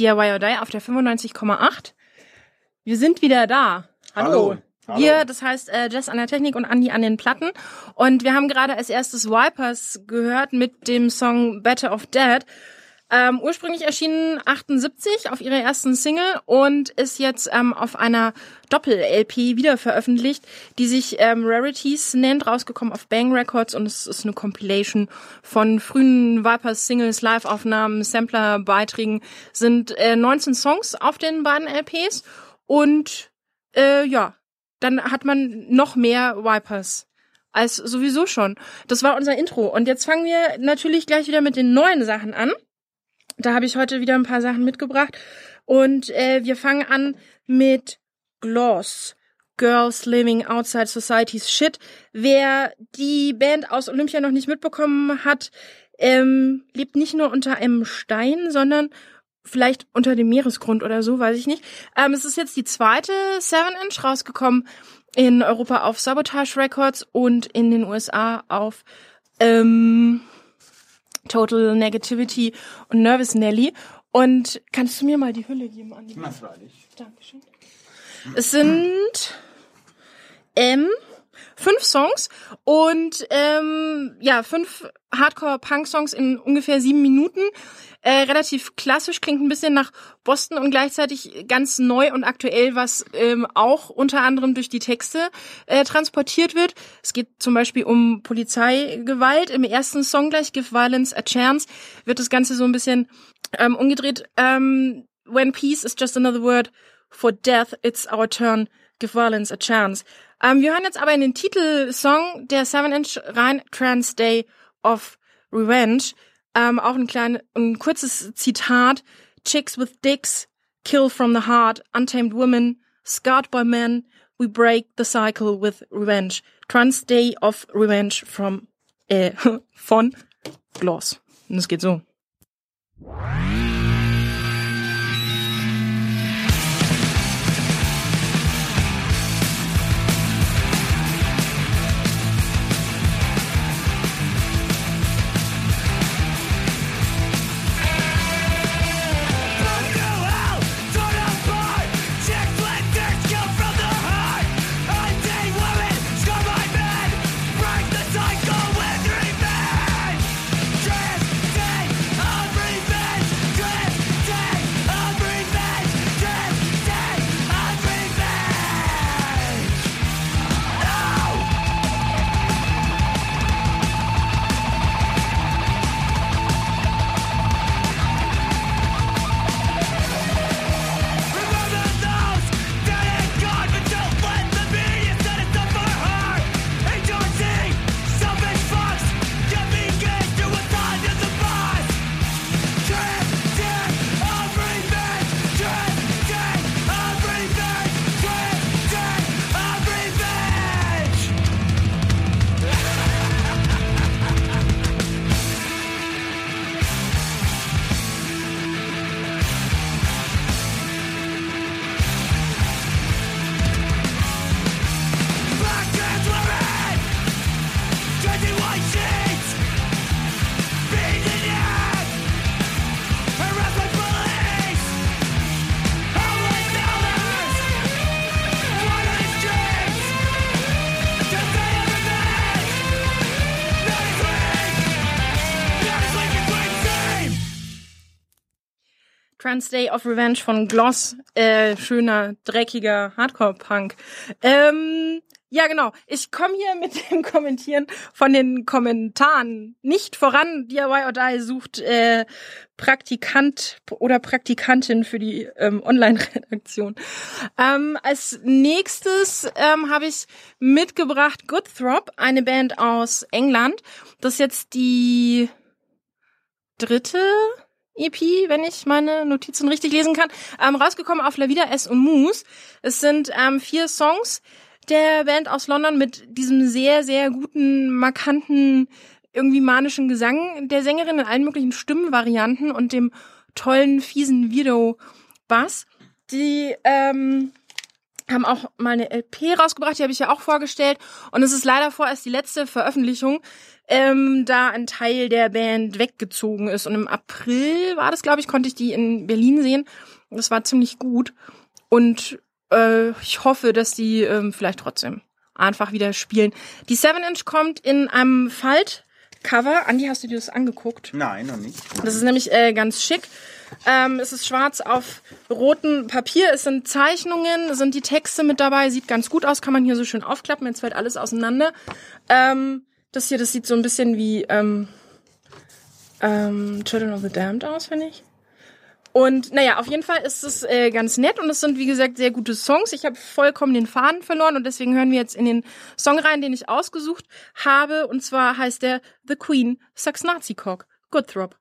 DIY or Die auf der 95,8. Wir sind wieder da. Hallo. Wir, das heißt Jess an der Technik und Andi an den Platten. Und wir haben gerade als erstes Vipers gehört mit dem Song Better Off Dead. Ursprünglich erschienen 78 auf ihrer ersten Single und ist jetzt auf einer Doppel-LP wieder veröffentlicht, die sich Rarities nennt, rausgekommen auf Bang Records, und es ist eine Compilation von frühen Vipers-Singles, Live-Aufnahmen, Sampler-Beiträgen. Sind 19 Songs auf den beiden LPs und dann hat man noch mehr Vipers als sowieso schon. Das war unser Intro. Und jetzt fangen wir natürlich gleich wieder mit den neuen Sachen an. Da habe ich heute wieder ein paar Sachen mitgebracht. Und wir fangen an mit Gloss. Girls Living Outside Society's Shit. Wer die Band aus Olympia noch nicht mitbekommen hat, lebt nicht nur unter einem Stein, sondern vielleicht unter dem Meeresgrund oder so, weiß ich nicht. Es ist jetzt die zweite 7-Inch rausgekommen in Europa auf Sabotage Records und in den USA auf Total Negativity und Nervous Nelly. Und kannst du mir mal die Hülle geben, Andi? Na, freilich. Dankeschön. Es sind 5 Songs und 5 Hardcore-Punk-Songs in ungefähr 7 Minuten. Relativ klassisch, klingt ein bisschen nach Boston und gleichzeitig ganz neu und aktuell, was auch unter anderem durch die Texte transportiert wird. Es geht zum Beispiel um Polizeigewalt. Im ersten Song gleich, Give Violence a Chance, wird das Ganze so ein bisschen umgedreht. When peace is just another word for death, it's our turn, give violence a chance. Wir hören jetzt aber in den Titelsong der 7-Inch rein, Trans Day of Revenge. Auch ein kurzes Zitat. Chicks with dicks, kill from the heart, untamed women, scarred by men, we break the cycle with revenge. Trans Day of Revenge von Gloss. Und es geht so. Trans Day of Revenge von Gloss. Schöner, dreckiger Hardcore-Punk. Ja, genau. Ich komme hier mit dem Kommentieren von den Kommentaren nicht voran. DIY or Die sucht Praktikant oder Praktikantin für die Online-Redaktion. Als nächstes habe ich mitgebracht Good Throb, eine Band aus England. Das ist jetzt die 3. EP, wenn ich meine Notizen richtig lesen kann. Rausgekommen auf La Vida S und Moose. Es sind 4 Songs der Band aus London mit diesem sehr, sehr guten, markanten, irgendwie manischen Gesang der Sängerin in allen möglichen Stimmenvarianten und dem tollen, fiesen Weirdo-Bass. Die haben auch mal eine LP rausgebracht, die habe ich ja auch vorgestellt. Und es ist leider vorerst die letzte Veröffentlichung, da ein Teil der Band weggezogen ist. Und im April war das, glaube ich, konnte ich die in Berlin sehen. Das war ziemlich gut. Und ich hoffe, dass die vielleicht trotzdem einfach wieder spielen. Die 7-Inch kommt in einem Faltcover. Andi, hast du dir das angeguckt? Nein, noch nicht. Das ist nämlich ganz schick. Es ist schwarz auf rotem Papier. Es sind Zeichnungen, es sind die Texte mit dabei. Sieht ganz gut aus, kann man hier so schön aufklappen. Jetzt fällt alles auseinander. Das hier, das sieht so ein bisschen wie Children of the Damned aus, finde ich. Und naja, auf jeden Fall ist es ganz nett und es sind, wie gesagt, sehr gute Songs. Ich habe vollkommen den Faden verloren und deswegen hören wir jetzt in den Song rein, den ich ausgesucht habe. Und zwar heißt der The Queen Sucks Nazi Cock. Good Throb.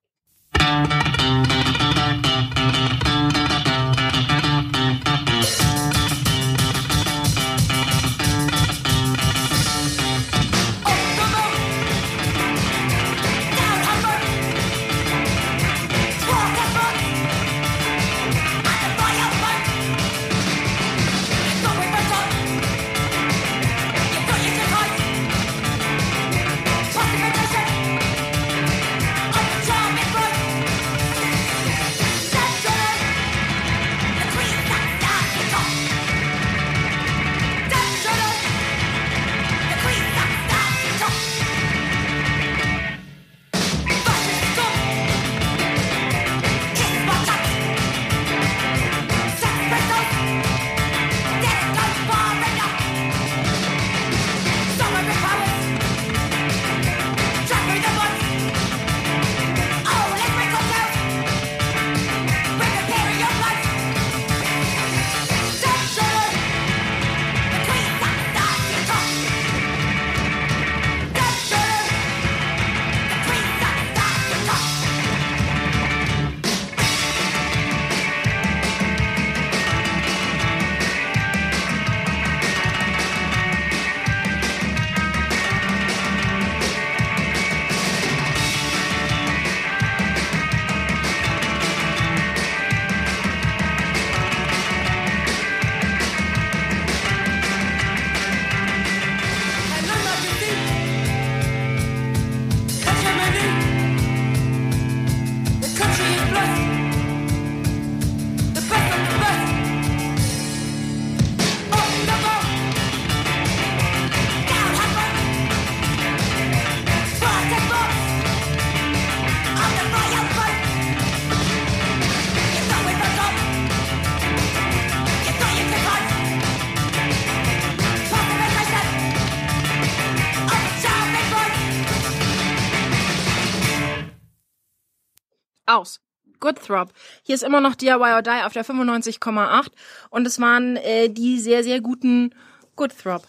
Aus. Good Throb. Hier ist immer noch DIY or Die auf der 95,8 und es waren die sehr, sehr guten Good Throb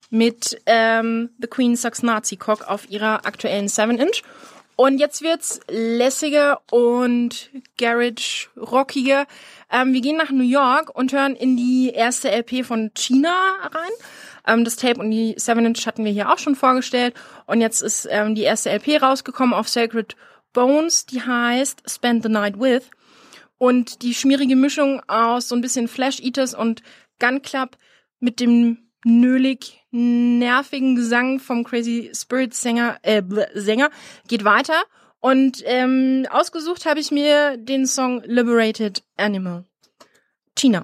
mit The Queen Sucks Nazi Cock auf ihrer aktuellen 7-Inch. Und jetzt wird's lässiger und Garage-rockiger. Wir gehen nach New York und hören in die erste LP von China rein. Das Tape und die 7-Inch hatten wir hier auch schon vorgestellt. Und jetzt ist die erste LP rausgekommen auf Sacred Bones, die heißt Spend the Night With. Und die schmierige Mischung aus so ein bisschen Flash Eaters und Gun Club mit dem nölig nervigen Gesang vom Crazy Spirit Sänger geht weiter. Und ausgesucht habe ich mir den Song Liberated Animal. China.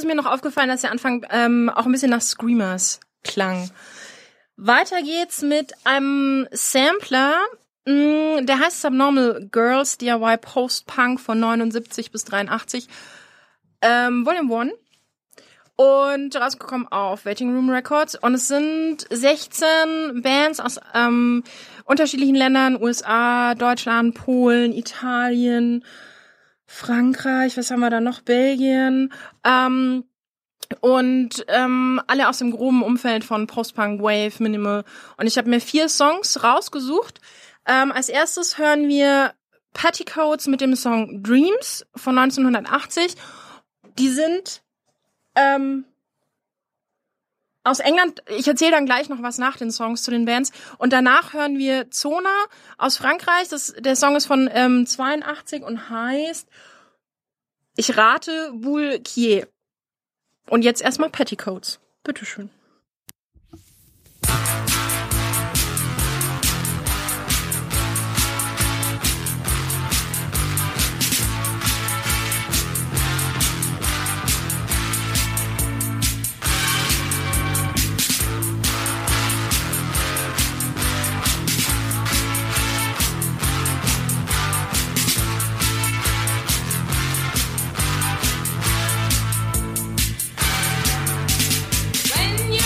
ist mir noch aufgefallen, dass der Anfang auch ein bisschen nach Screamers klang. Weiter geht's mit einem Sampler, der heißt Subnormal Girls, DIY Post-Punk von 79 bis 83, Volume 1. Und rausgekommen auf Waiting Room Records. Und es sind 16 Bands aus unterschiedlichen Ländern, USA, Deutschland, Polen, Italien, Frankreich, was haben wir da noch? Belgien. Und alle aus dem groben Umfeld von Post-Punk, Wave, Minimal. Und ich habe mir 4 Songs rausgesucht. Als erstes hören wir Petticoats mit dem Song Dreams von 1980. Die sind aus England. Ich erzähle dann gleich noch was nach den Songs zu den Bands. Und danach hören wir Zona aus Frankreich. Der Song ist von 82 und heißt, ich rate, Boule Quier. Und jetzt erstmal Petticoats. Bitteschön. When you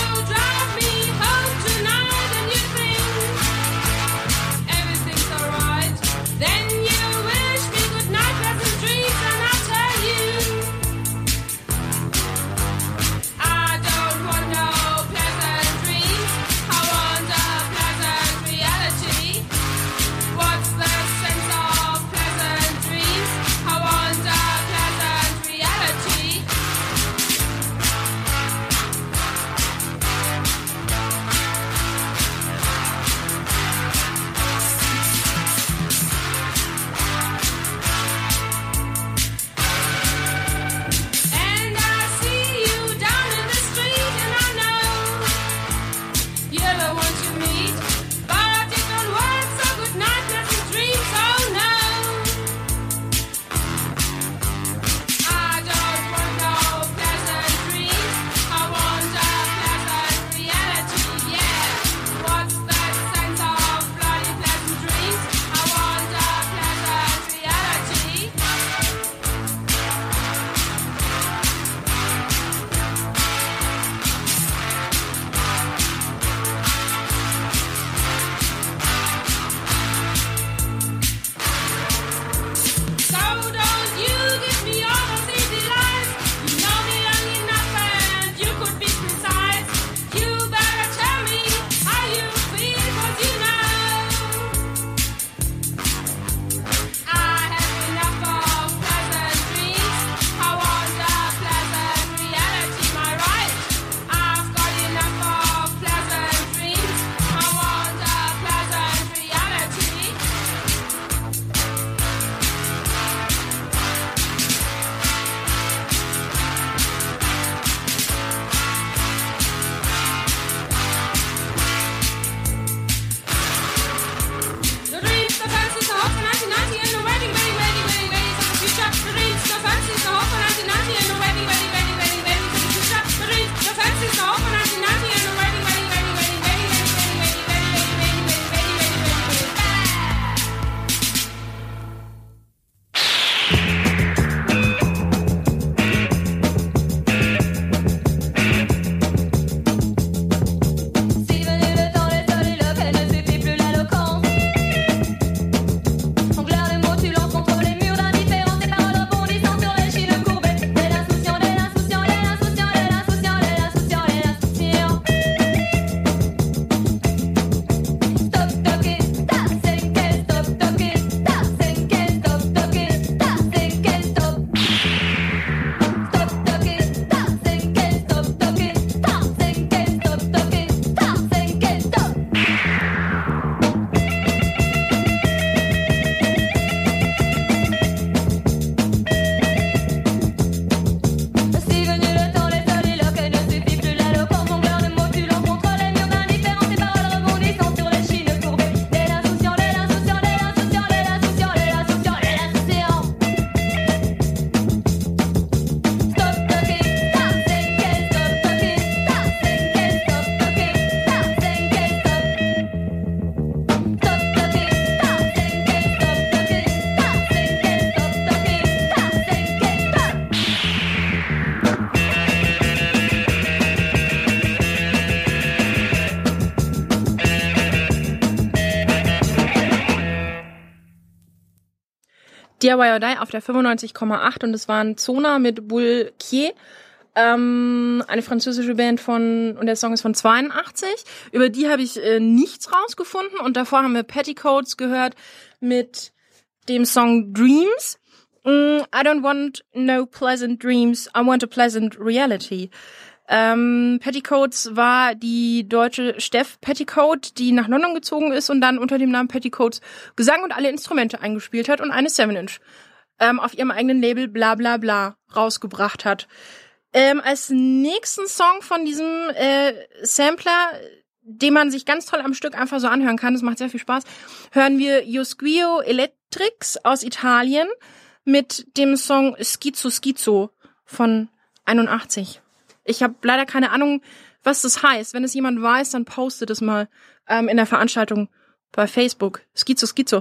DIY or Die auf der 95,8 und es waren Zona mit Boule Quier. Eine französische Band und der Song ist von 82. Über die habe ich nichts rausgefunden und davor haben wir Petticoats gehört mit dem Song Dreams. I don't want no pleasant dreams, I want a pleasant reality. Petticoats war die deutsche Steff Petticoat, die nach London gezogen ist und dann unter dem Namen Petticoats Gesang und alle Instrumente eingespielt hat und eine 7-Inch auf ihrem eigenen Label bla bla bla rausgebracht hat. Als nächsten Song von diesem Sampler, den man sich ganz toll am Stück einfach so anhören kann, das macht sehr viel Spaß, hören wir Josquio Electrics aus Italien mit dem Song Schizzo Schizzo von 81. Ich habe leider keine Ahnung, was das heißt. Wenn es jemand weiß, dann postet es mal in der Veranstaltung bei Facebook. Schizzo Schizzo.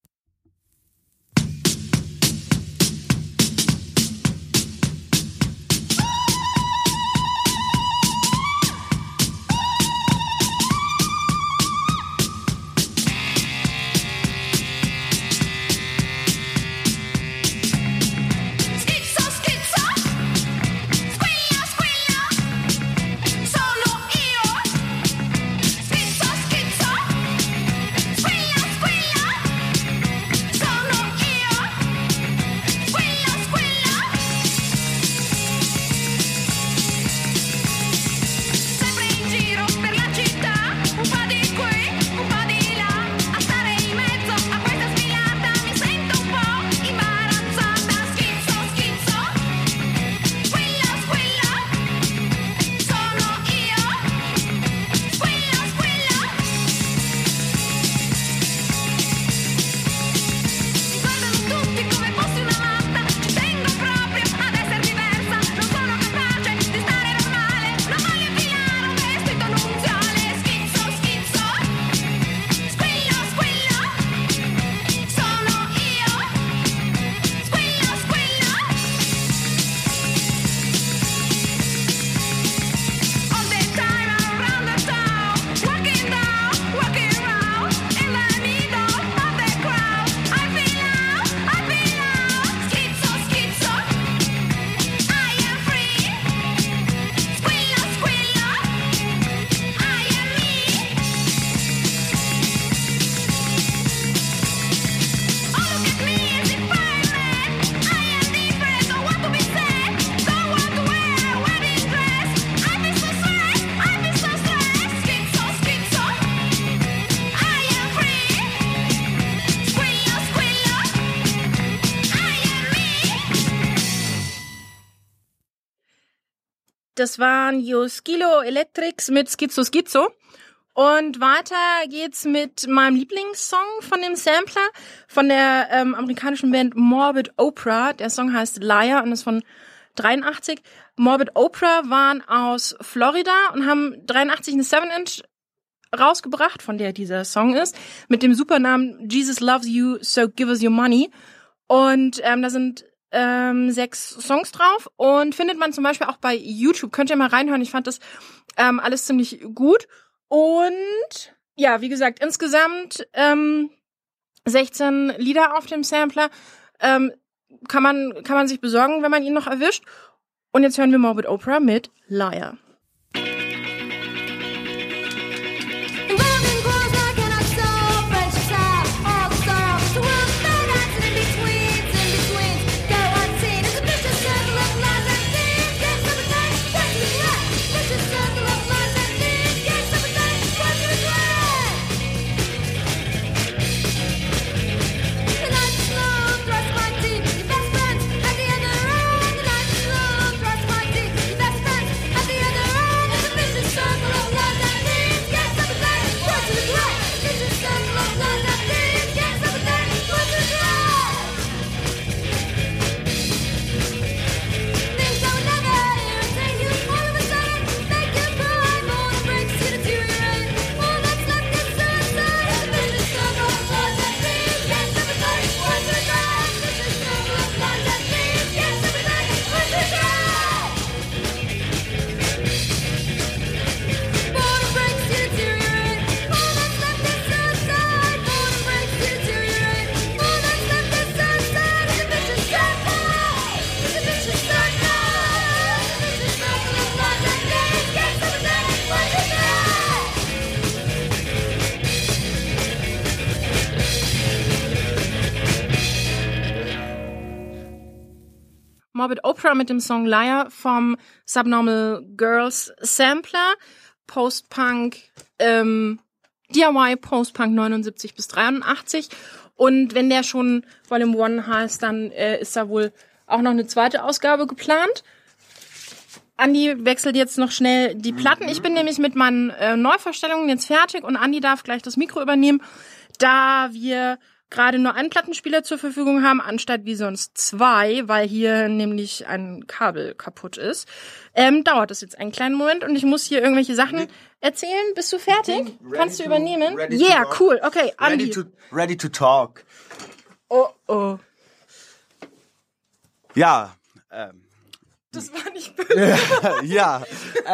Das waren Josquio Electrics mit Schizzo Schizzo. Und weiter geht's mit meinem Lieblingssong von dem Sampler, von der amerikanischen Band Morbid Opera. Der Song heißt Liar und ist von 83. Morbid Opera waren aus Florida und haben 83 eine 7-Inch rausgebracht, von der dieser Song ist, mit dem Supernamen Jesus Loves You, So Give Us Your Money. Und da sind 6 Songs drauf und findet man zum Beispiel auch bei YouTube. Könnt ihr mal reinhören. Ich fand das alles ziemlich gut. Und ja, wie gesagt, insgesamt 16 Lieder auf dem Sampler. Kann man sich besorgen, wenn man ihn noch erwischt. Und jetzt hören wir Morbid Opera mit Liar. At the other Morbid Opera mit dem Song Liar vom Subnormal Girls Sampler. Post-Punk, DIY Post-Punk 79 bis 83. Und wenn der schon Volume 1 heißt, dann ist da wohl auch noch eine zweite Ausgabe geplant. Andi wechselt jetzt noch schnell die Platten. Ich bin nämlich mit meinen Neuvorstellungen jetzt fertig und Andi darf gleich das Mikro übernehmen, da wir gerade nur einen Plattenspieler zur Verfügung haben, anstatt wie sonst 2, weil hier nämlich ein Kabel kaputt ist. Dauert das jetzt einen kleinen Moment und ich muss hier irgendwelche Sachen erzählen. Bist du fertig? Kannst du übernehmen? Yeah, cool. Okay, Andi. Ready to talk. Oh. Ja. Das war nicht böse. Ja.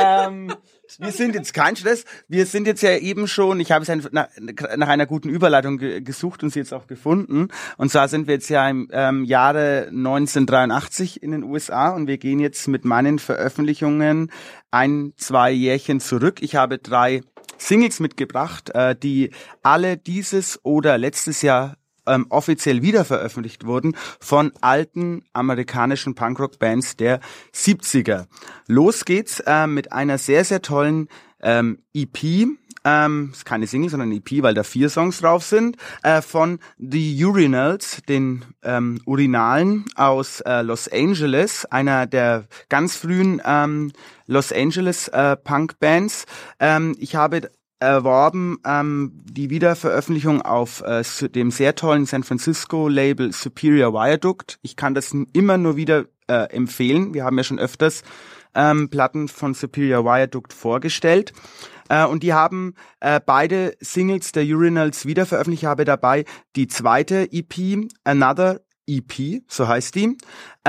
Wir sind jetzt kein Stress. Wir sind jetzt ja eben schon, ich habe es nach einer guten Überleitung gesucht und sie jetzt auch gefunden. Und zwar sind wir jetzt ja im Jahre 1983 in den USA und wir gehen jetzt mit meinen Veröffentlichungen 1-2 Jährchen zurück. Ich habe 3 Singles mitgebracht, die alle dieses oder letztes Jahr offiziell wiederveröffentlicht wurden von alten amerikanischen Punkrock-Bands der 70er. Los geht's mit einer sehr, sehr tollen EP, ist keine Single, sondern EP, weil da 4 Songs drauf sind, von The Urinals, den Urinalen aus Los Angeles, einer der ganz frühen Los Angeles Punk-Bands. Ich habe erworben die Wiederveröffentlichung auf dem sehr tollen San Francisco Label Superior Viaduct. Ich kann das immer nur wieder empfehlen. Wir haben ja schon öfters Platten von Superior Viaduct vorgestellt. Und die haben beide Singles der Urinals wiederveröffentlicht. Ich habe dabei die zweite EP, Another EP, so heißt die.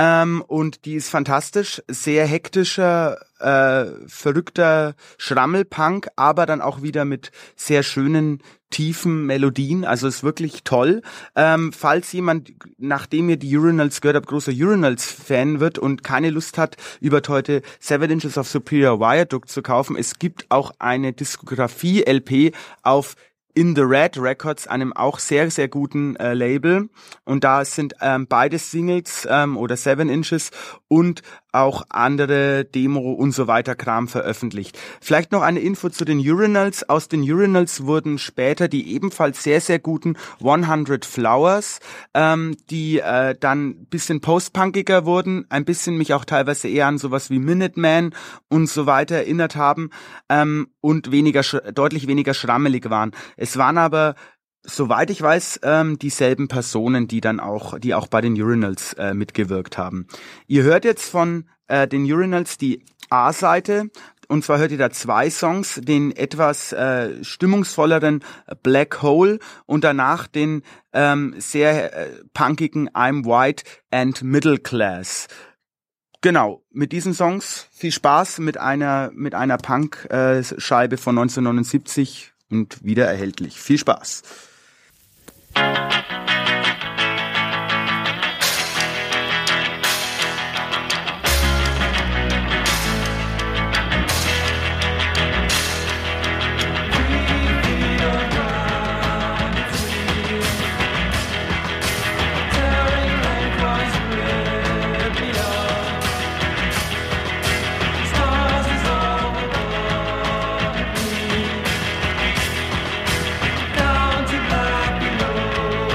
Und die ist fantastisch, sehr hektischer, verrückter Schrammelpunk, aber dann auch wieder mit sehr schönen, tiefen Melodien. Also ist wirklich toll. Falls jemand, nachdem ihr die Urinals gehört habt, großer Urinals-Fan wird und keine Lust hat, überteuerte 7 Inches of Superior Viaduct zu kaufen, es gibt auch eine Diskografie-LP auf In the Red Records, einem auch sehr, sehr guten Label. Und da sind beide Singles oder 7 Inches und auch andere Demo und so weiter Kram veröffentlicht. Vielleicht noch eine Info zu den Urinals. Aus den Urinals wurden später die ebenfalls sehr, sehr guten 100 Flowers, die dann ein bisschen postpunkiger wurden, ein bisschen mich auch teilweise eher an sowas wie Minuteman und so weiter erinnert haben und deutlich weniger schrammelig waren. Es waren aber, soweit ich weiß, dieselben Personen, die auch bei den Urinals mitgewirkt haben. Ihr hört jetzt von den Urinals die A-Seite, und zwar hört ihr da 2 Songs, den etwas stimmungsvolleren Black Hole und danach den sehr punkigen I'm White and Middle Class. Genau, mit diesen Songs viel Spaß mit einer Punk-Scheibe von 1979 und wieder erhältlich. Viel Spaß. Down to black below.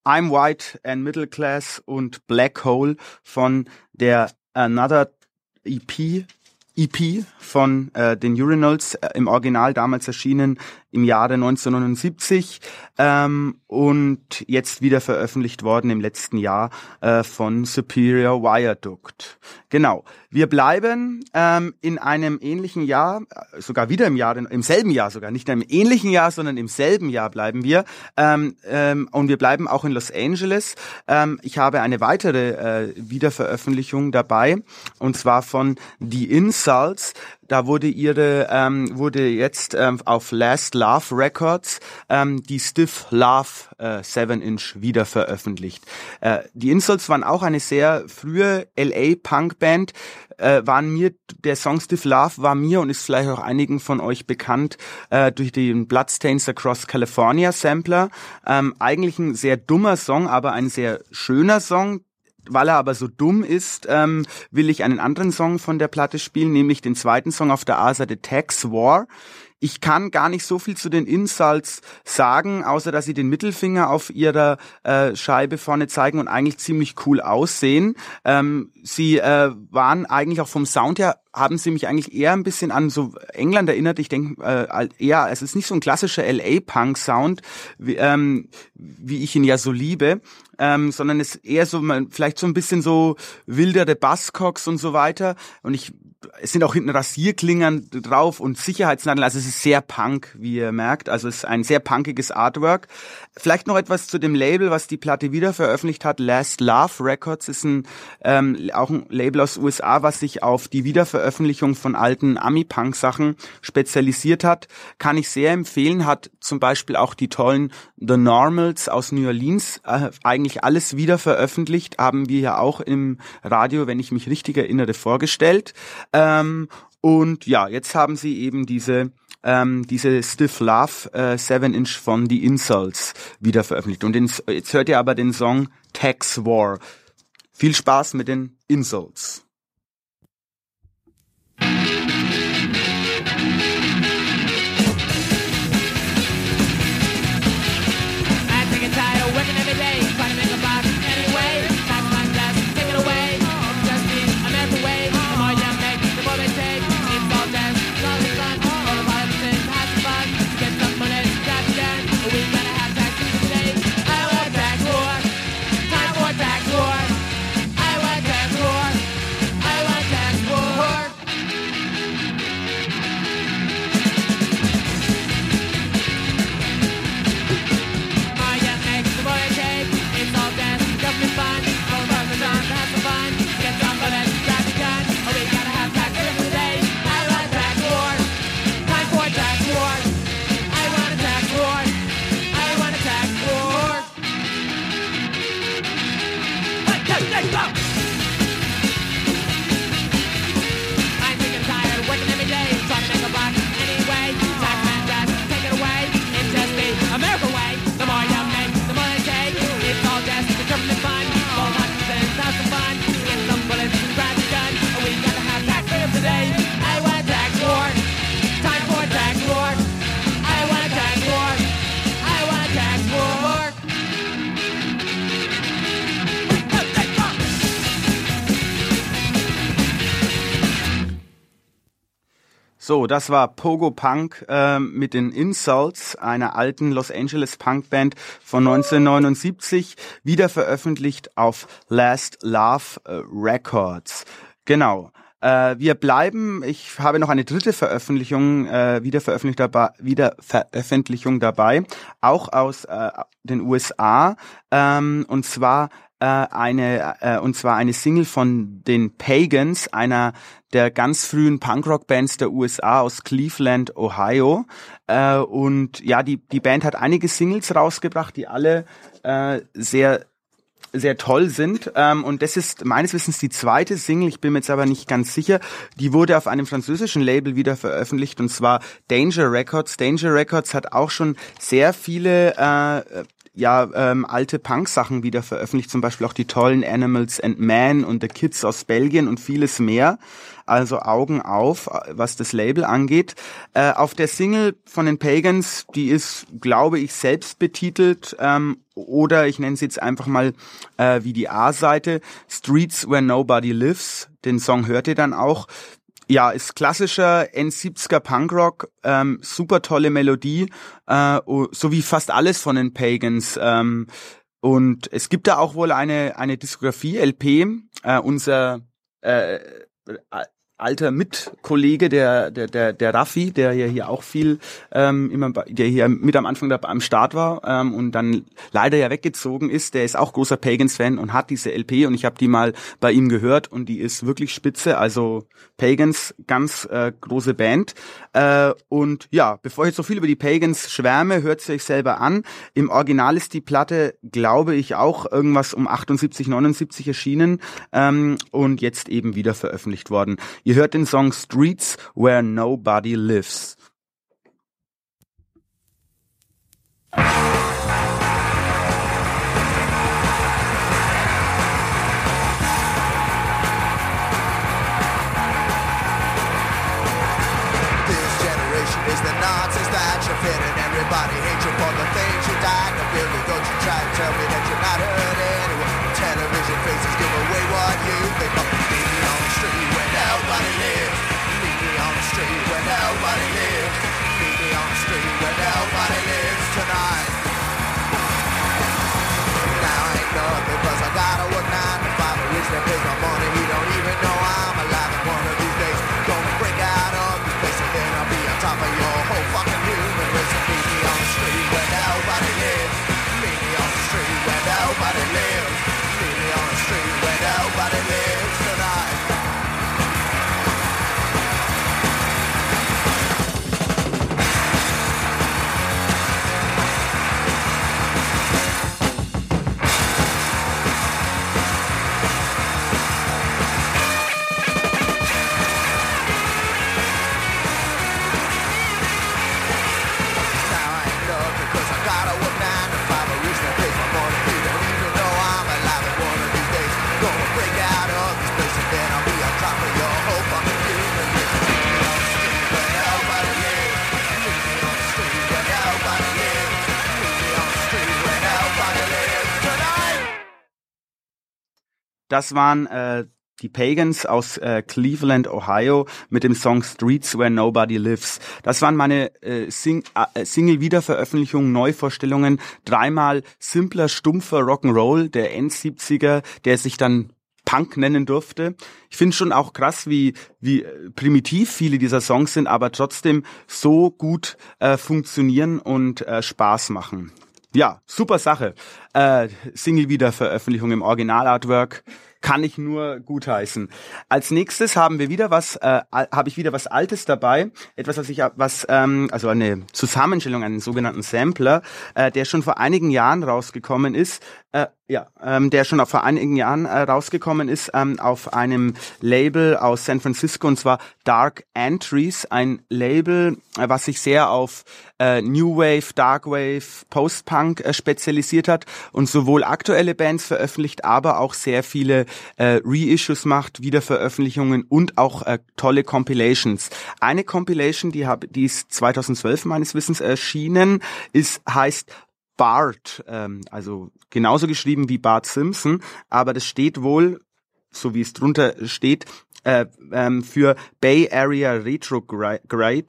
I'm White and Middle Class und Black Hole von der Another EP von den Urinals, im Original damals erschienen im Jahre 1979 und jetzt wieder veröffentlicht worden im letzten Jahr von Superior Viaduct. Genau. Wir bleiben in einem ähnlichen Jahr, sogar wieder im selben Jahr sogar, nicht in einem ähnlichen Jahr, sondern im selben Jahr bleiben wir. Und wir bleiben auch in Los Angeles. Ich habe eine weitere Wiederveröffentlichung dabei, und zwar von The Insults. Da wurde jetzt auf Last Love Records die Stiff Love 7-Inch wieder veröffentlicht. Die Insults waren auch eine sehr frühe LA-Punk-Band. Der Song Stiff Love war mir und ist vielleicht auch einigen von euch bekannt durch den Bloodstains Across California Sampler. Eigentlich ein sehr dummer Song, aber ein sehr schöner Song. Weil er aber so dumm ist, will ich einen anderen Song von der Platte spielen, nämlich den zweiten Song auf der A-Seite, Tax War. Ich kann gar nicht so viel zu den Insults sagen, außer dass sie den Mittelfinger auf ihrer Scheibe vorne zeigen und eigentlich ziemlich cool aussehen. Sie waren eigentlich auch vom Sound her, haben sie mich eigentlich eher ein bisschen an so England erinnert. Ich denke eher, es ist nicht so ein klassischer LA-Punk-Sound, wie ich ihn ja so liebe, sondern es ist eher so, vielleicht so ein bisschen so wildere Buzzcocks und so weiter. Und es sind auch hinten Rasierklingern drauf und Sicherheitsnadeln. Also es ist sehr Punk, wie ihr merkt. Also es ist ein sehr punkiges Artwork. Vielleicht noch etwas zu dem Label, was die Platte wieder veröffentlicht hat. Last Love Records ist auch ein Label aus USA, was sich auf die Wiederveröffentlichung von alten Ami-Punk-Sachen spezialisiert hat. Kann ich sehr empfehlen. Hat zum Beispiel auch die tollen The Normals aus New Orleans eigentlich alles wieder veröffentlicht. Haben wir ja auch im Radio, wenn ich mich richtig erinnere, vorgestellt. Und ja, jetzt haben sie eben diese Stiff Love 7-Inch von The Insults wieder veröffentlicht. Und jetzt hört ihr aber den Song Tax War. Viel Spaß mit den Insults. So, das war Pogo Punk mit den Insults, einer alten Los Angeles Punkband von 1979, wieder veröffentlicht auf Last Love Records. Genau. Wir bleiben, ich habe noch eine dritte Wiederveröffentlichung dabei, auch aus den USA, und zwar eine Single von den Pagans, einer der ganz frühen Punkrock-Bands der USA aus Cleveland, Ohio. Und ja, die Band hat einige Singles rausgebracht, die alle sehr sehr toll sind, und das ist meines Wissens die zweite Single, ich bin mir jetzt aber nicht ganz sicher, die wurde auf einem französischen Label wieder veröffentlicht, und zwar Danger Records. Danger Records hat auch schon sehr viele alte Punk-Sachen wieder veröffentlicht, zum Beispiel auch die tollen Animals and Man und The Kids aus Belgien und vieles mehr. Also Augen auf, was das Label angeht. Auf der Single von den Pagans, die ist, glaube ich, selbst betitelt, oder ich nenne sie jetzt einfach mal wie die A-Seite, Streets Where Nobody Lives. Den Song hört ihr dann auch. Ja, ist klassischer N70er Punkrock, super tolle Melodie, so wie fast alles von den Pagans. Und es gibt da auch wohl eine Diskografie-LP, unser alter Mitkollege, der Raffi, der ja hier auch viel der hier mit am Anfang am Start war und dann leider ja weggezogen ist, der ist auch großer Pagans-Fan und hat diese LP und ich habe die mal bei ihm gehört und die ist wirklich spitze, also Pagans, ganz große Band. Und ja, bevor ich jetzt so viel über die Pagans schwärme, hört sie euch selber an. Im Original ist die Platte, glaube ich, auch irgendwas um 78, 79 erschienen und jetzt eben wieder veröffentlicht worden. Ihr hört den Song Streets Where Nobody Lives. Is the nonsense that you're fitting. Everybody hates you for the things you died to build. Don't you try to tell me that you're not hurt anyway. Television faces give away what you think. Meet me on the street where nobody lives. Meet me on the street where nobody lives. Meet me on the street where nobody lives tonight. Now ain't nothing 'cause I gotta work 9 to 5. I wish that pays my money. He don't even know I'm alive. And one of these days gonna break out of this place and then I'll be on top of your whole fucking human race. And meet me on the street where nobody lives. Meet me on the street where nobody lives. Meet me on the street where nobody lives tonight. Das waren die Pagans aus Cleveland, Ohio mit dem Song Streets Where Nobody Lives. Das waren meine Single-Wiederveröffentlichungen, Neuvorstellungen, dreimal simpler, stumpfer Rock'n'Roll der End-70er, der sich dann Punk nennen durfte. Ich finde schon auch krass, wie primitiv viele dieser Songs sind, aber trotzdem so gut funktionieren und Spaß machen. Ja, super Sache. Single-Wiederveröffentlichung im Original-Artwork. Kann ich nur gutheißen. Als nächstes habe ich wieder was Altes dabei, etwas, also eine Zusammenstellung, einen sogenannten Sampler, der schon vor einigen Jahren rausgekommen ist, auf einem Label aus San Francisco, und zwar Dark Entries, ein Label, was sich sehr auf New Wave, Dark Wave, Post-Punk spezialisiert hat und sowohl aktuelle Bands veröffentlicht, aber auch sehr viele Reissues macht, Wiederveröffentlichungen und auch tolle Compilations. Eine Compilation, die ist 2012 meines Wissens erschienen, heißt Bart, also genauso geschrieben wie Bart Simpson, aber das steht wohl, so wie es drunter steht, für Bay Area Retrograde,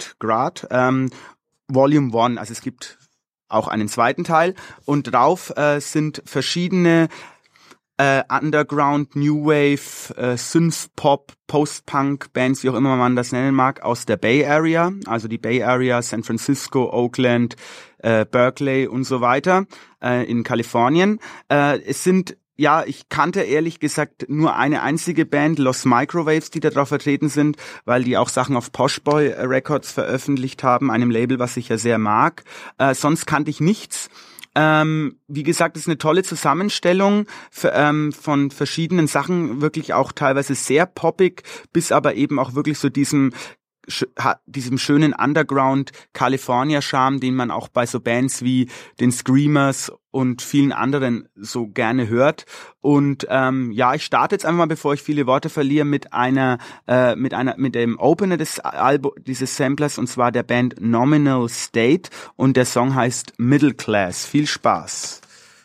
Volume 1, also es gibt auch einen zweiten Teil und drauf sind verschiedene Underground, New Wave, Synth-Pop, Post-Punk Bands, wie auch immer man das nennen mag, aus der Bay Area, also die Bay Area, San Francisco, Oakland, Berkeley und so weiter, in Kalifornien. Es sind, ich kannte ehrlich gesagt nur eine einzige Band, Los Microwaves, die da drauf vertreten sind, weil die auch Sachen auf Poshboy Records veröffentlicht haben, einem Label, was ich ja sehr mag. Sonst kannte ich nichts. Wie gesagt, es ist eine tolle Zusammenstellung von verschiedenen Sachen, wirklich auch teilweise sehr poppig, bis aber eben auch wirklich so diesem diesem schönen Underground-California-Charme, den man auch bei so Bands wie den Screamers und vielen anderen so gerne hört. Und ich starte jetzt einfach mal, bevor ich viele Worte verliere, mit dem Opener dieses Samplers, und zwar der Band Nominal State, und der Song heißt Middle Class. Viel Spaß.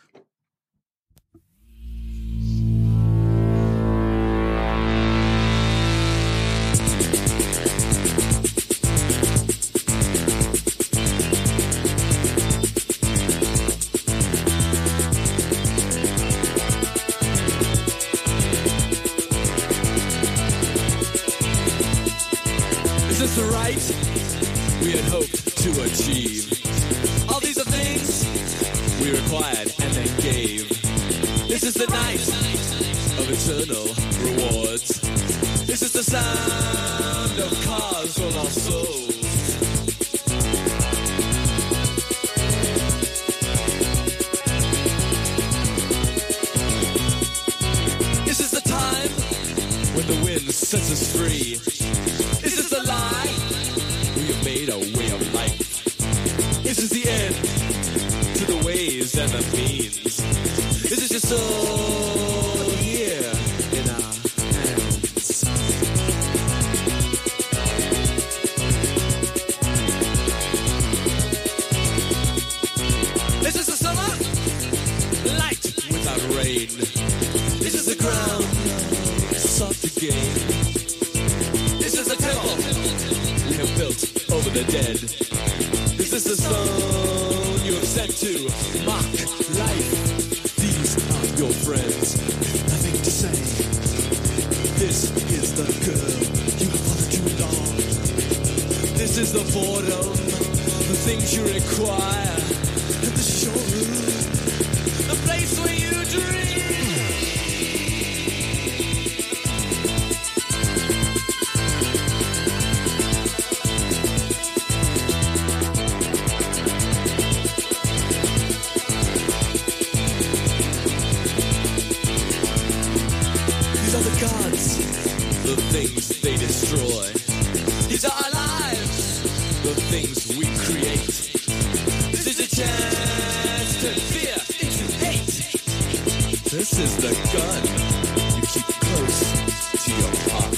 Is this the right we had hoped to achieve? All these are things we required and then gave. This is the night of eternal rewards. This is the sound of cars for our souls. This is the time when the wind sets us free. This is the lie we have made a way of life. This is the end to the ways and the means. This is just all here in our hands. This is the summer, light without rain. This is the ground, soft again. This is the temple we have built over the dead. This is the stone you have sent to mock life. These are your friends, nothing to say. This is the girl you have dreamed on. This is the boredom, the things you require. And this is your room, the place where you dream. Gods, the things they destroy. These are our lives, the things we create. This is a chance to fear into hate. This is the gun you keep close to your heart.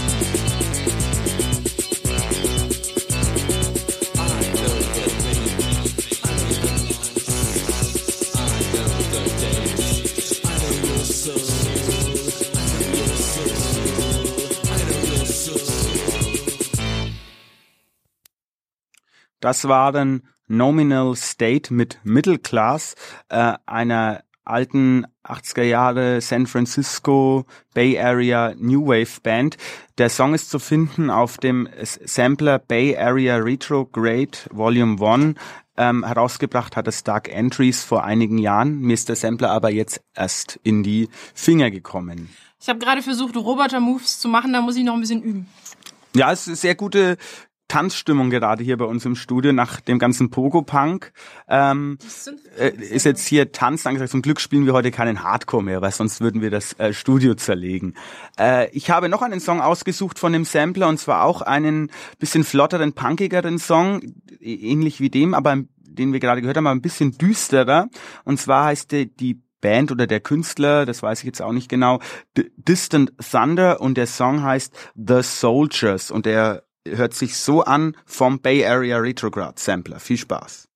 I know the name, I know the loss, I know the days, I know your soul. Das waren Nominal State mit Middle Class, einer alten 80er Jahre San Francisco Bay Area New Wave Band. Der Song ist zu finden auf dem Sampler Bay Area Retrograde Volume 1. Herausgebracht hat es Dark Entries vor einigen Jahren. Mir ist der Sampler aber jetzt erst in die Finger gekommen. Ich habe gerade versucht, Roboter-Moves zu machen, da muss ich noch ein bisschen üben. Ja, es ist eine sehr gute Tanzstimmung gerade hier bei uns im Studio nach dem ganzen Pogo-Punk. Ist jetzt hier Tanzen angesagt. Zum Glück spielen wir heute keinen Hardcore mehr, weil sonst würden wir das Studio zerlegen. Ich habe noch einen Song ausgesucht von dem Sampler, und zwar auch einen bisschen flotteren, punkigeren Song, ähnlich wie dem, aber den wir gerade gehört haben, aber ein bisschen düsterer. Und zwar heißt die Band oder der Künstler, das weiß ich jetzt auch nicht genau, Distant Thunder, und der Song heißt The Soldiers, und der hört sich so an vom Bay Area Retrograde Sampler. Viel Spaß.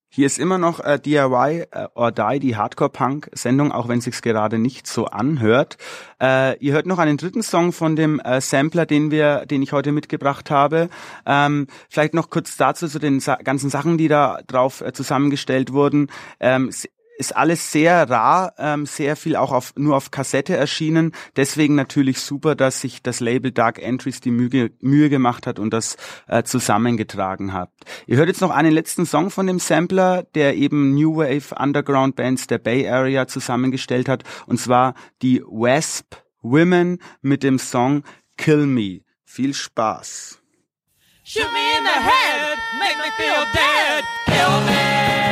Hier ist immer noch DIY or Die, die Hardcore-Punk-Sendung, auch wenn es sich gerade nicht so anhört. Ihr hört noch einen dritten Song von dem Sampler, den ich heute mitgebracht habe. Vielleicht noch kurz dazu zu den ganzen Sachen, die da drauf zusammengestellt wurden. Ist alles sehr rar, sehr viel auch nur auf Kassette erschienen. Deswegen natürlich super, dass sich das Label Dark Entries die Mühe gemacht hat und das zusammengetragen hat. Ihr hört jetzt noch einen letzten Song von dem Sampler, der eben New Wave Underground Bands der Bay Area zusammengestellt hat. Und zwar die Wasp Women mit dem Song Kill Me. Viel Spaß. Shoot me in the head, make me feel dead, kill me.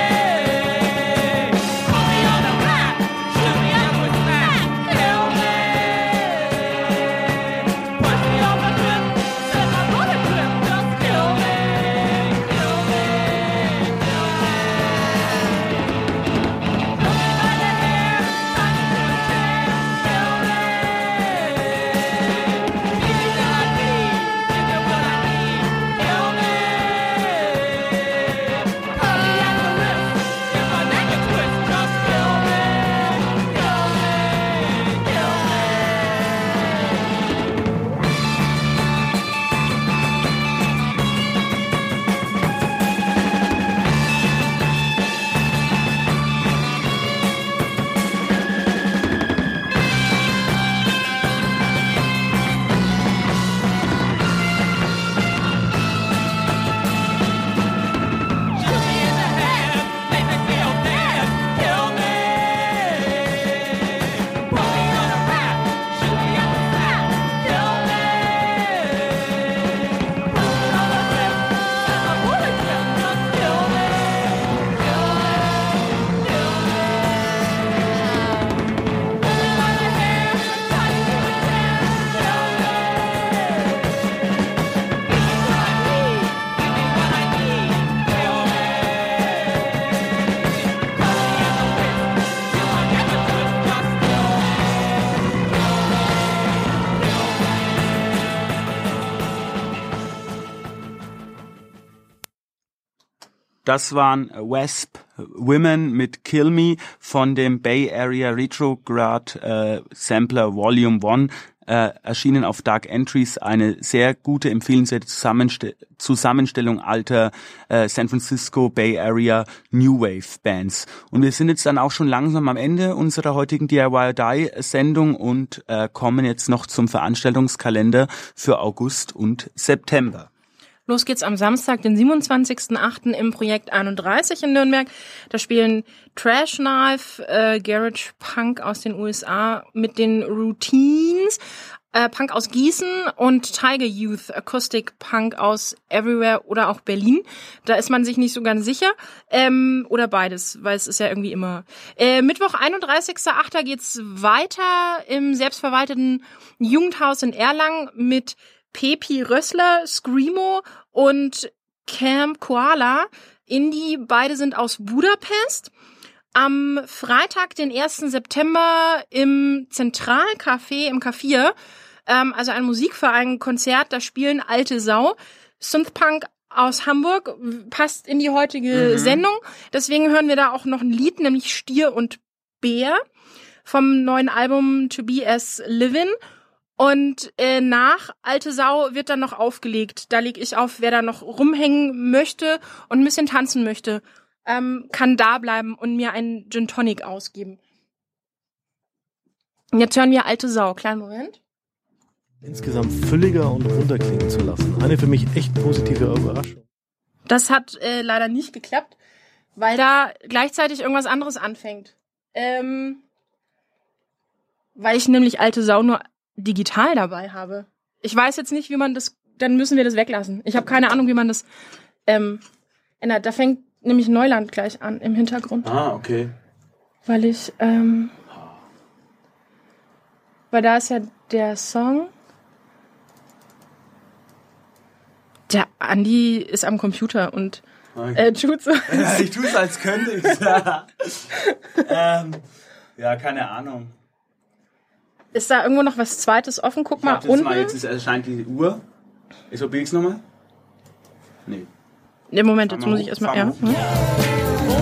Das waren Wasp Women mit Kill Me von dem Bay Area Retrograde Sampler Volume 1, erschienen auf Dark Entries, eine sehr gute, empfehlenswerte Zusammenstellung alter San Francisco Bay Area New Wave Bands. Und wir sind jetzt dann auch schon langsam am Ende unserer heutigen DIY or Die Sendung und kommen jetzt noch zum Veranstaltungskalender für August und September. Los geht's am Samstag, den 27.08. im Projekt 31 in Nürnberg. Da spielen Trash Knife, Garage Punk aus den USA mit den Routines, Punk aus Gießen und Tiger Youth, Acoustic Punk aus Everywhere oder auch Berlin. Da ist man sich nicht so ganz sicher. Oder beides, weil es ist ja irgendwie immer. Mittwoch, 31.08. geht's weiter im selbstverwalteten Jugendhaus in Erlangen mit Pepi Rössler, Screamo und Camp Koala. Indie, beide sind aus Budapest. Am Freitag, den 1. September im Zentralcafé, im K4, also ein Musikverein, Konzert, da spielen Alte Sau. Synthpunk aus Hamburg, passt in die heutige Sendung. Deswegen hören wir da auch noch ein Lied, nämlich Stier und Bär vom neuen Album To Be As Livin'. Und nach Alte Sau wird dann noch aufgelegt. Da lege ich auf, wer da noch rumhängen möchte und ein bisschen tanzen möchte, kann da bleiben und mir einen Gin Tonic ausgeben. Und jetzt hören wir Alte Sau. Kleinen Moment. Insgesamt fülliger und runter klingen zu lassen. Eine für mich echt positive Überraschung. Das hat leider nicht geklappt, weil da gleichzeitig irgendwas anderes anfängt. Weil ich nämlich Alte Sau nur digital dabei habe. Ich weiß jetzt nicht, wie man das, dann müssen wir das weglassen. Ich habe keine Ahnung, wie man das ändert. Da fängt nämlich Neuland gleich an im Hintergrund. Ah, okay. Weil da ist ja der Song. Der Andi ist am Computer und tut so. Ja, ich tue es, als könnte ich. Ja, keine Ahnung. Ist da irgendwo noch was Zweites offen? Guck mal unten. Jetzt erscheint die Uhr. So, bieg's nochmal? Nee. Im Moment, jetzt muss ich erstmal. Ja.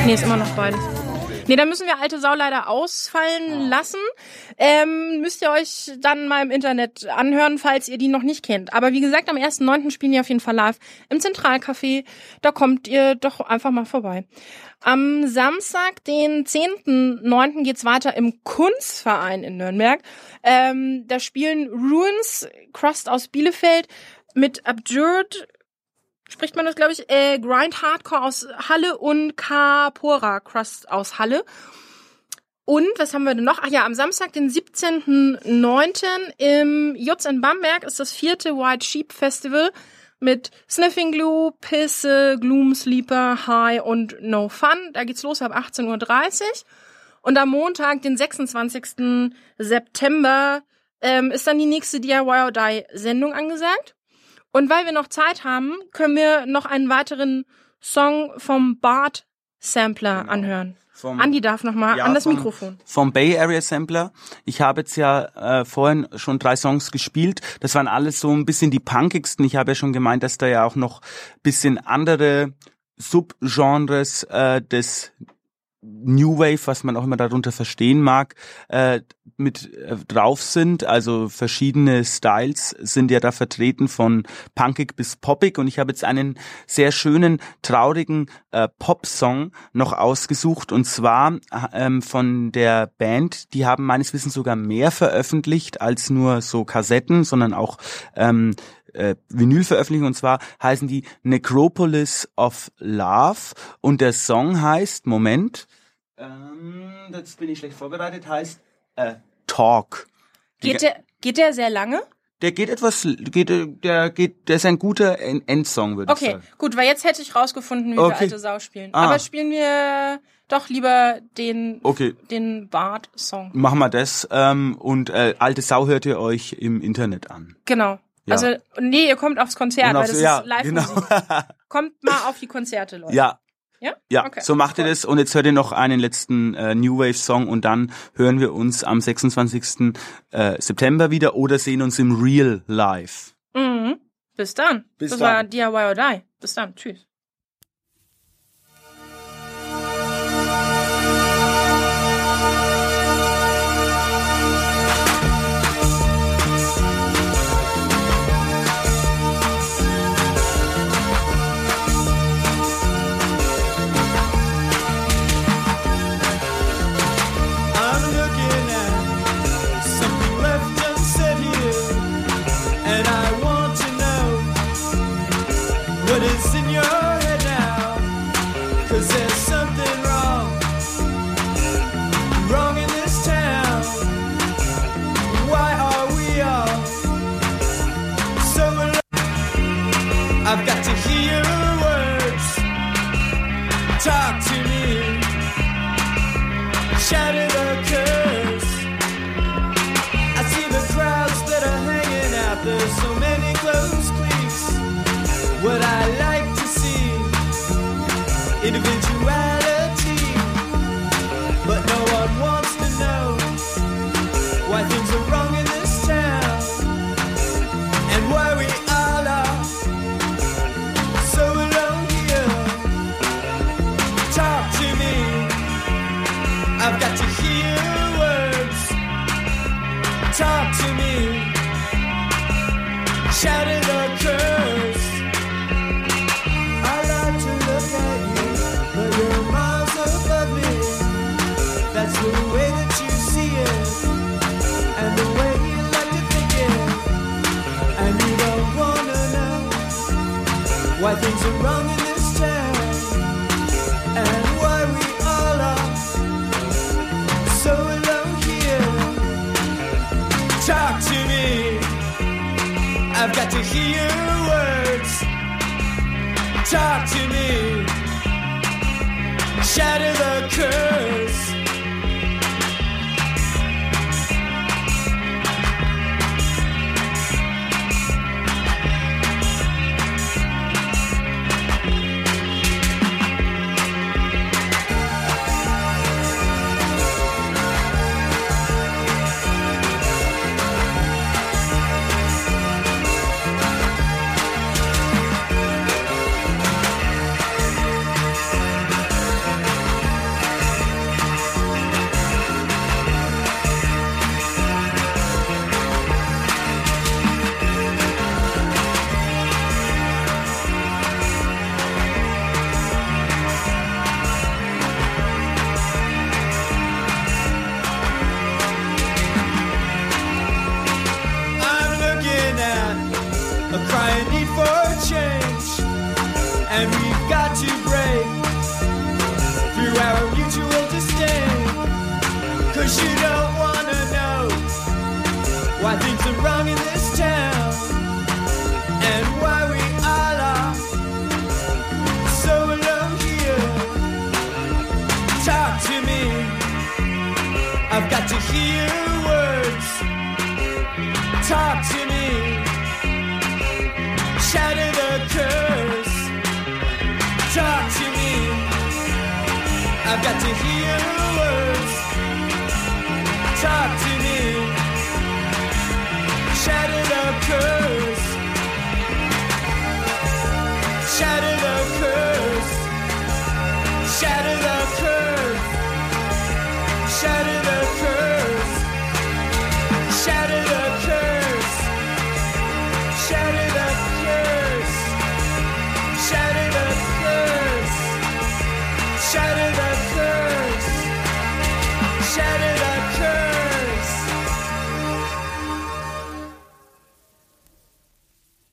Nee, ist immer noch beides. Nee, da müssen wir Alte Sau leider ausfallen lassen. Müsst ihr euch dann mal im Internet anhören, falls ihr die noch nicht kennt. Aber wie gesagt, am 1.9. spielen die auf jeden Fall live im Zentralcafé. Da kommt ihr doch einfach mal vorbei. Am Samstag, den 10.9. geht's weiter im Kunstverein in Nürnberg. Da spielen Ruins, Crust aus Bielefeld mit Absurd, spricht man das, glaube ich, Grind Hardcore aus Halle und Capora Crust aus Halle. Und, was haben wir denn noch? Ach ja, am Samstag, den 17.09. im Jutz in Bamberg ist das 4. White Sheep Festival mit Sniffing Glue, Pisse, Gloom Sleeper, High und No Fun. Da geht's los ab 18.30 Uhr. Und am Montag, den 26. September, ist dann die nächste DIY or Die Sendung angesagt. Und weil wir noch Zeit haben, können wir noch einen weiteren Song vom Bart Sampler anhören. Andi darf nochmal an das Mikrofon. Vom Bay Area Sampler. Ich habe jetzt ja vorhin schon 3 Songs gespielt. Das waren alles so ein bisschen die punkigsten. Ich habe ja schon gemeint, dass da ja auch noch bisschen andere Subgenres des New Wave, was man auch immer darunter verstehen mag, mit drauf sind. Also verschiedene Styles sind ja da vertreten, von punkig bis poppig. Und ich habe jetzt einen sehr schönen, traurigen Pop-Song noch ausgesucht. Und zwar von der Band, die haben meines Wissens sogar mehr veröffentlicht als nur so Kassetten, sondern auch Vinyl veröffentlichen, und zwar heißen die Necropolis of Love und der Song heißt, jetzt bin ich schlecht vorbereitet, heißt Talk. Geht der sehr lange? Der geht der ist ein guter Endsong, würde ich sagen. Okay, gut, weil jetzt hätte ich rausgefunden, wie wir Alte Sau spielen. Aber spielen wir doch lieber den Bart-Song. Machen wir das, und Alte Sau hört ihr euch im Internet an. Genau. Ja. Also, nee, ihr kommt aufs Konzert, weil das ist Live-Musik. Genau. Kommt mal auf die Konzerte, Leute. Ja. Ja, okay. So macht ihr das. Und jetzt hört ihr noch einen letzten New Wave Song und dann hören wir uns am 26. September wieder oder sehen uns im Real Live. Mhm. Bis dann. Das war DIY or Die. Bis dann. Tschüss. I've got to hear words, talk to me, shatter the curse. I see the crowds that are hanging out, there's so many close cliques. What I like to see, individuality, but no one wants to know why things are wrong in this town, and why we all are so alone here. Talk to me, I've got to hear words. Talk to me, shatter the curse. I like to look at you, but you're miles above me. That's the way that you see it, and the way you like to think it. And you don't wanna know why things are wrong in this town, and why we all are so alone here. Talk to me, I've got to hear words. Talk to me, shatter the curse. a crying need for change, and we've got to break through our mutual disdain. 'Cause you don't wanna know why things are wrong in this town, and why we all are so alone here. Talk to me, I've got to hear